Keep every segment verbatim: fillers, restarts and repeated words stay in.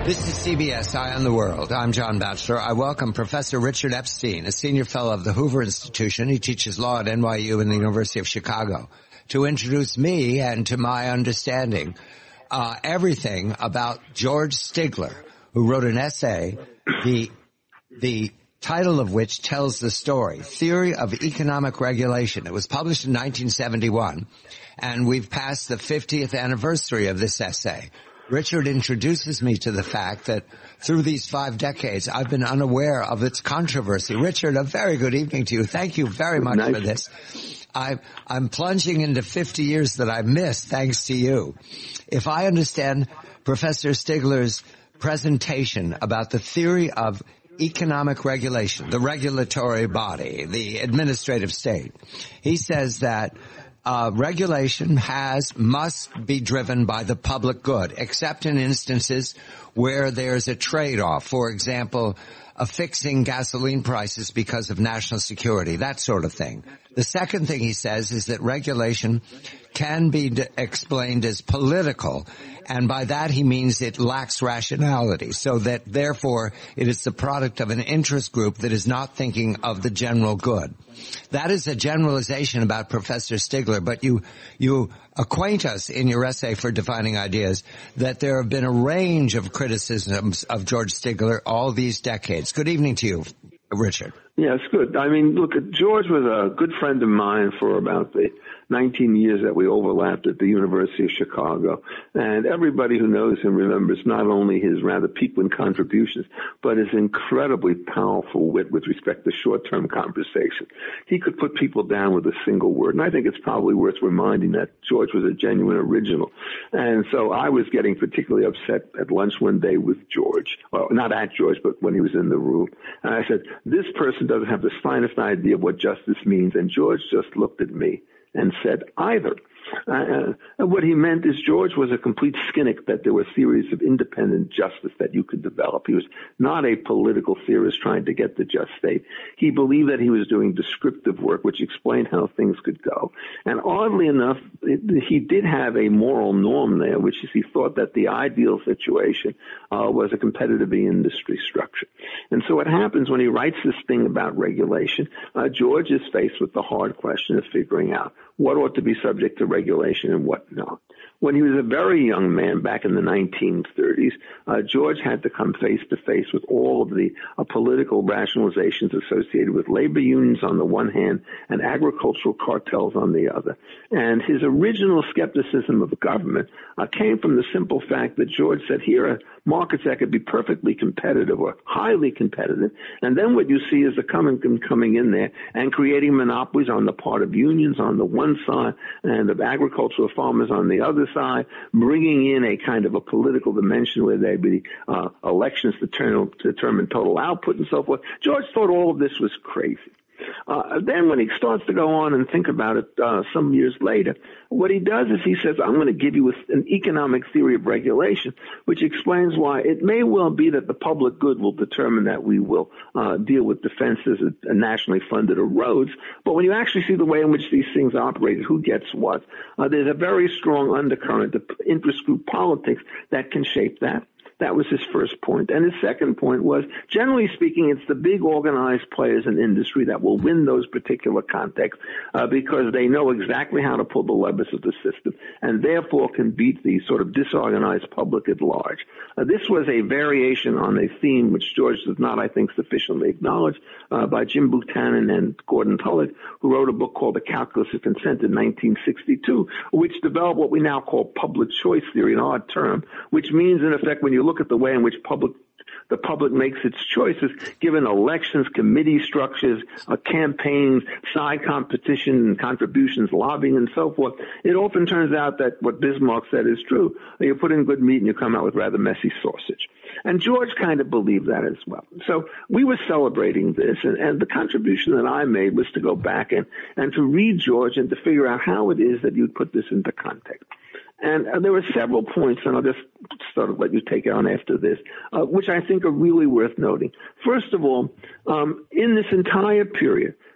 This is C B S Eye on the World. I'm John Batchelor. I welcome Professor Richard Epstein, a senior fellow of the Hoover Institution. He teaches law at N Y U and the University of Chicago, to introduce me and to my understanding uh, everything about George Stigler, who wrote an essay, the the title of which tells the story, Theory of Economic Regulation. It was published in nineteen seventy-one, and we've passed the fiftieth anniversary of this essay. Richard introduces me to the fact that through these five decades, I've been unaware of its controversy. Richard, a very good evening to you. Thank you very much nice. for this. I, I'm plunging into fifty years that I missed thanks to you. If I understand Professor Stigler's presentation about the theory of economic regulation, the regulatory body, the administrative state, he says that Uh, regulation has, must be driven by the public good, except in instances where there's a trade-off. For example, affixing gasoline prices because of national security, that sort of thing. The second thing he says is that regulation can be d- explained as political, and by that he means it lacks rationality, so that therefore it is the product of an interest group that is not thinking of the general good. That is a generalization about Professor Stigler, but you you acquaint us in your essay for Defining Ideas that there have been a range of criticisms of George Stigler all these decades. Good evening to you, Richard. Yes, good. I mean, look, George was a good friend of mine for about the nineteen years that we overlapped at the University of Chicago. And everybody who knows him remembers not only his rather piquant contributions, but his incredibly powerful wit with respect to short-term conversation. He could put people down with a single word. And I think it's probably worth reminding that George was a genuine original. And so I was getting particularly upset at lunch one day with George. Well, not at George, but when he was in the room. And I said, this person doesn't have the slightest idea of what justice means. And George just looked at me and said, either. Uh, and what he meant is George was a complete cynic that there were theories of independent justice that you could develop. He was not a political theorist trying to get the just state. He believed that he was doing descriptive work which explained how things could go. And oddly enough, it, he did have a moral norm there, which is he thought that the ideal situation uh, was a competitive industry structure. And so what happens when he writes this thing about regulation, uh, George is faced with the hard question of figuring out what ought to be subject to regulation and what not. When he was a very young man back in the nineteen thirties, uh, George had to come face to face with all of the uh, political rationalizations associated with labor unions on the one hand and agricultural cartels on the other. And his original skepticism of the government uh, came from the simple fact that George said, here are markets that could be perfectly competitive or highly competitive, and then what you see is the coming coming in there and creating monopolies on the part of unions on the one side and of agricultural farmers on the other side, bringing in a kind of a political dimension where there'd be uh, elections to determine, to determine total output and so forth. George thought all of this was crazy. Uh, then when he starts to go on and think about it uh, some years later, what he does is he says, I'm going to give you an economic theory of regulation, which explains why it may well be that the public good will determine that we will uh, deal with defenses and nationally funded roads. But when you actually see the way in which these things operate, who gets what, uh, there's a very strong undercurrent of interest group politics that can shape that. That was his first point. And his second point was, generally speaking, it's the big organized players in industry that will win those particular contexts uh, because they know exactly how to pull the levers of the system and therefore can beat the sort of disorganized public at large. Uh, this was a variation on a theme which George does not, I think, sufficiently acknowledge uh, by Jim Buchanan and Gordon Tullock, who wrote a book called The Calculus of Consent in nineteen sixty-two, which developed what we now call public choice theory, an odd term, which means, in effect, when you look at the way in which public the public makes its choices, given elections, committee structures, uh, campaigns, side competition and contributions, lobbying, and so forth, it often turns out that what Bismarck said is true. You put in good meat and you come out with rather messy sausage. And George kind of believed that as well. So we were celebrating this, and, and the contribution that I made was to go back and, and to read George and to figure out how it is that you'd put this into context. And uh, there were several points, and I'll just sort of let you take it on after this, uh, which I think are really worth noting. First of all, um, in this entire period,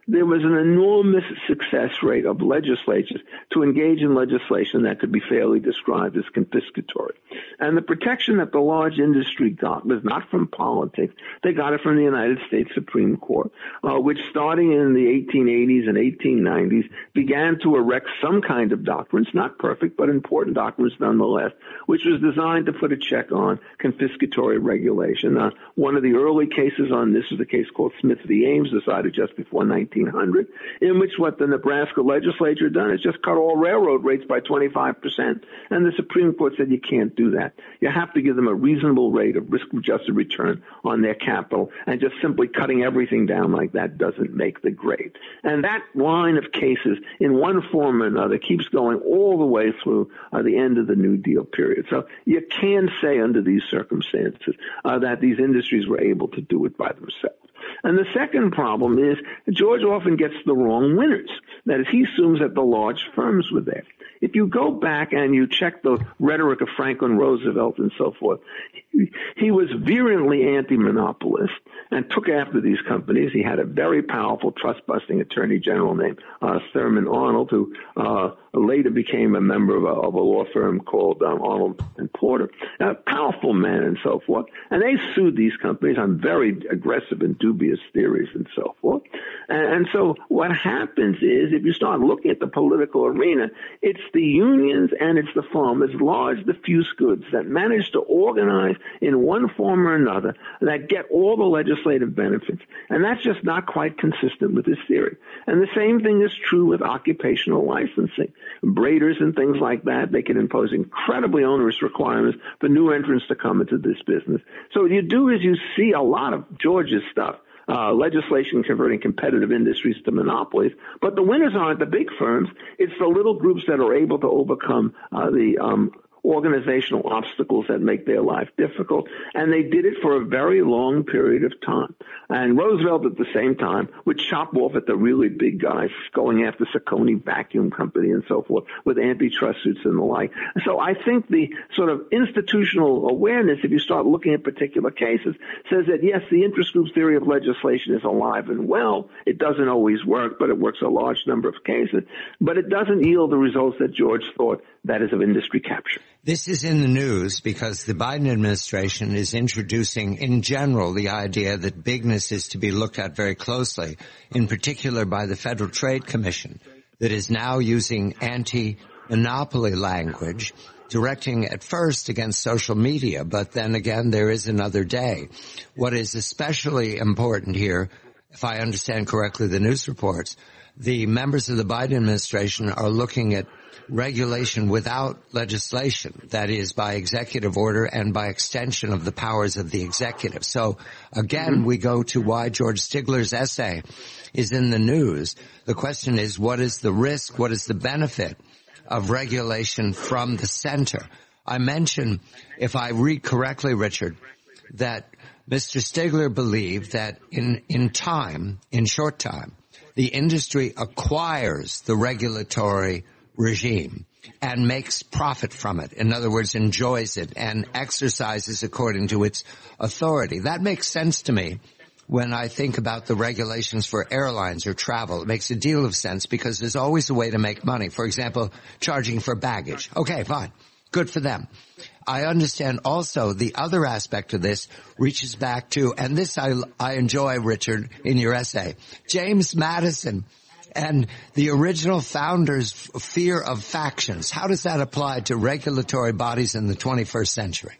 there was an enormous success rate of legislatures to engage in legislation that could be fairly described as confiscatory. And the protection that the large industry got was not from politics. They got it from the United States Supreme Court, uh, which starting in the eighteen eighties and eighteen nineties began to erect some kind of doctrines, not perfect, but important doctrines nonetheless, which was designed to put a check on confiscatory regulation. Uh, one of the early cases on this is a case called Smith v. Ames, decided just before nineteen hundred, in which what the Nebraska legislature done is just cut all railroad rates by twenty-five percent. And the Supreme Court said you can't do that. You have to give them a reasonable rate of risk-adjusted return on their capital, and just simply cutting everything down like that doesn't make the grade. And that line of cases, in one form or another, keeps going all the way through uh, the end of the New Deal period. So you can say under these circumstances uh, that these industries were able to do it by themselves. And the second problem is George often gets the wrong winners. That is, he assumes that the large firms were there. If you go back and you check the rhetoric of Franklin Roosevelt and so forth, he, he was virulently anti-monopolist and took after these companies. He had a very powerful trust-busting attorney general named uh, Thurman Arnold, who uh, later became a member of a, of a law firm called um, Arnold and Porter. A powerful man and so forth. And they sued these companies on very aggressive and dubious theories and so forth. And, and so what happens is, if you start looking at the political arena, it's the unions and it's the farmers, large diffuse goods, that manage to organize in one form or another that get all the legislative benefits. And that's just not quite consistent with this theory. And the same thing is true with occupational licensing. Braiders and things like that, they can impose incredibly onerous requirements for new entrants to come into this business. So what you do is you see a lot of George's stuff. Uh, legislation converting competitive industries to monopolies. But the winners aren't the big firms. It's the little groups that are able to overcome uh, the um, organizational obstacles that make their life difficult. And they did it for a very long period of time. And Roosevelt at the same time would chop off at the really big guys, going after Saucony Vacuum Company and so forth with antitrust suits and the like. So I think the sort of institutional awareness, if you start looking at particular cases, says that yes, the interest group theory of legislation is alive and well. It doesn't always work, but it works a large number of cases. But it doesn't yield the results that George thought, that is, of industry capture. This is in the news because the Biden administration is introducing in general the idea that bigness is to be looked at very closely, in particular by the Federal Trade Commission, that is now using anti-monopoly language, directing at first against social media, but then again there is another day. What is especially important here, if I understand correctly the news reports, the members of the Biden administration are looking at regulation without legislation, that is, by executive order and by extension of the powers of the executive. So, again, mm-hmm. we go to why George Stigler's essay is in the news. The question is, what is the risk, what is the benefit of regulation from the center? I mentioned, if I read correctly, Richard, that Mister Stigler believed that in, in time, in short time, the industry acquires the regulatory regime and makes profit from it. In other words, enjoys it and exercises according to its authority. That makes sense to me when I think about the regulations for airlines or travel. It makes a deal of sense because there's always a way to make money. For example, charging for baggage. Okay, fine. Good for them. I understand also the other aspect of this reaches back to, and this I, I enjoy, Richard, in your essay, James Madison and the original founders' fear of factions. How does that apply to regulatory bodies in the twenty-first century?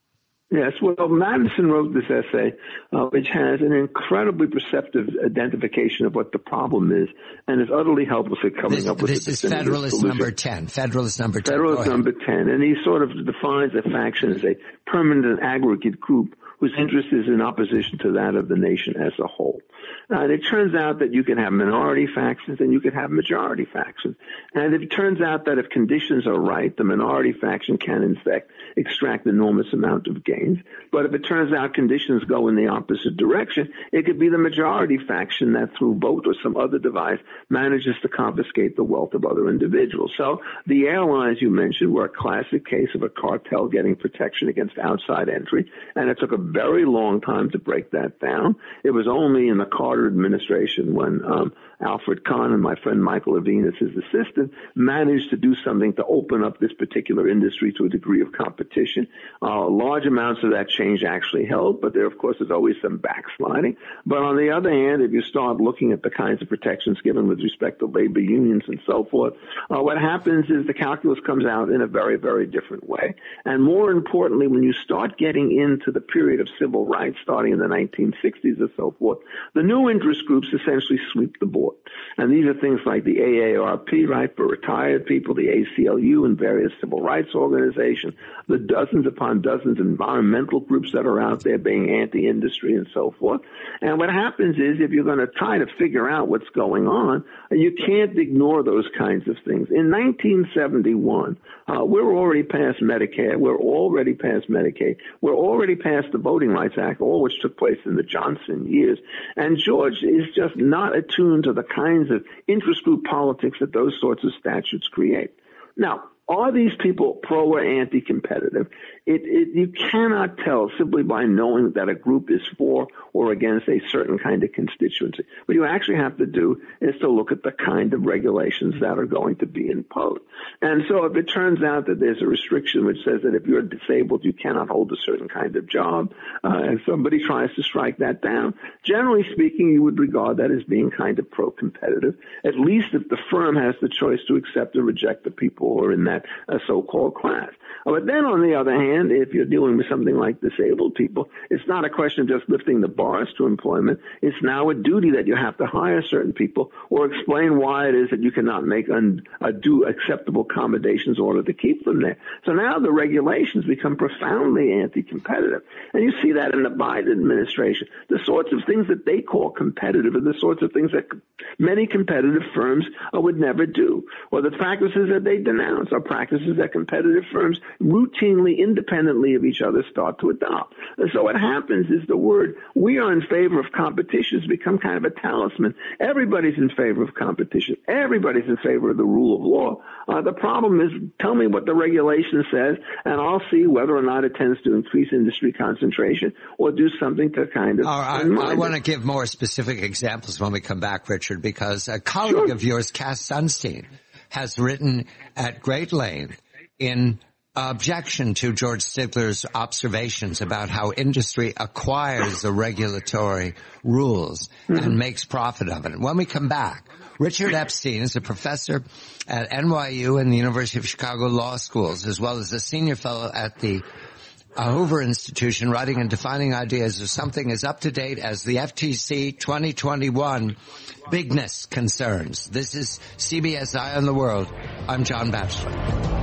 Yes, well, Madison wrote this essay, uh, which has an incredibly perceptive identification of what the problem is, and is utterly helpless at coming this, up with this a is Federalist solution. number ten. Federalist number ten. Federalist number ten, and he sort of defines a faction as a permanent and aggregate group whose interest is in opposition to that of the nation as a whole. Uh, and it turns out that you can have minority factions and you can have majority factions. And it turns out that if conditions are right, the minority faction can, in fact, extract an enormous amount of gains. But if it turns out conditions go in the opposite direction, it could be the majority faction that, through vote or some other device, manages to confiscate the wealth of other individuals. So the airlines you mentioned were a classic case of a cartel getting protection against outside entry, and it took a very long time to break that down. It was only in the Carter administration when um, Alfred Kahn and my friend Michael Levine as his assistant, managed to do something to open up this particular industry to a degree of competition. Uh, large amounts of that change actually held, but there, of course, is always some backsliding. But on the other hand, if you start looking at the kinds of protections given with respect to labor unions and so forth, uh, what happens is the calculus comes out in a very, very different way. And more importantly, when you start getting into the period of civil rights starting in the nineteen sixties or so forth, the new interest groups essentially sweep the board. And these are things like the A A R P, right, for retired people, the A C L U and various civil rights organizations, the dozens upon dozens of environmental groups that are out there being anti-industry and so forth. And what happens is if you're going to try to figure out what's going on, you can't ignore those kinds of things. In nineteen seventy-one, uh, we're already past Medicare. We're already past Medicaid. We're already past the Voting Rights Act, all which took place in the Johnson years. And George is just not attuned to the kinds of interest group politics that those sorts of statutes create. Now, are these people pro or anti-competitive? It, it, you cannot tell simply by knowing that a group is for or against a certain kind of constituency. What you actually have to do is to look at the kind of regulations that are going to be imposed. And so if it turns out that there's a restriction which says that if you're disabled, you cannot hold a certain kind of job, uh, and somebody tries to strike that down, generally speaking, you would regard that as being kind of pro-competitive, at least if the firm has the choice to accept or reject the people who are in that uh, so-called class. But then, on the other hand, if you're dealing with something like disabled people, it's not a question of just lifting the bars to employment. It's now a duty that you have to hire certain people or explain why it is that you cannot make un- uh, do acceptable accommodations in order to keep them there. So now the regulations become profoundly anti-competitive. And you see that in the Biden administration. The sorts of things that they call competitive are the sorts of things that many competitive firms uh, would never do. Or the practices that they denounce are practices that competitive firms routinely, independently of each other, start to adopt. And so what happens is the word, we are in favor of competition, has become kind of a talisman. Everybody's in favor of competition. Everybody's in favor of the rule of law. Uh, the problem is, tell me what the regulation says, and I'll see whether or not it tends to increase industry concentration or do something to kind of... All right, I, I want to give more specific examples when we come back, Richard, because a colleague Sure. of yours, Cass Sunstein, has written at great length in objection to George Stigler's observations about how industry acquires the regulatory rules mm-hmm. and makes profit of it. When we come back, Richard Epstein is a professor at N Y U and the University of Chicago Law Schools, as well as a senior fellow at the uh, Hoover Institution, writing and defining ideas of something as up-to-date as the F T C twenty twenty-one bigness concerns. This is C B S Eye on the World. I'm John Batchelor.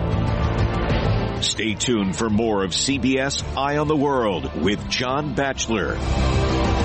Stay tuned for more of C B S Eye on the World with John Batchelor.